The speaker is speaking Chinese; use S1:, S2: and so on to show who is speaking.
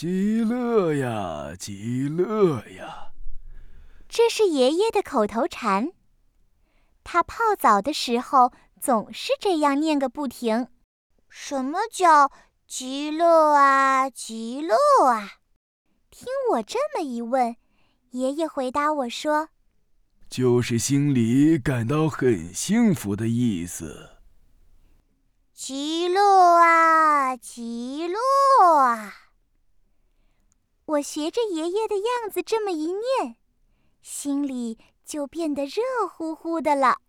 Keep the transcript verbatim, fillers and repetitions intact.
S1: 极乐呀，极乐呀。
S2: 这是爷爷的口头禅。他泡澡的时候总是这样念个不停。
S3: 什么叫极乐啊，极乐啊？
S2: 听我这么一问，爷爷回答我说：
S1: 就是心里感到很幸福的意思。
S3: 极乐啊，极乐啊。
S2: 我学着爷爷的样子这么一念，心里就变得热乎乎的了。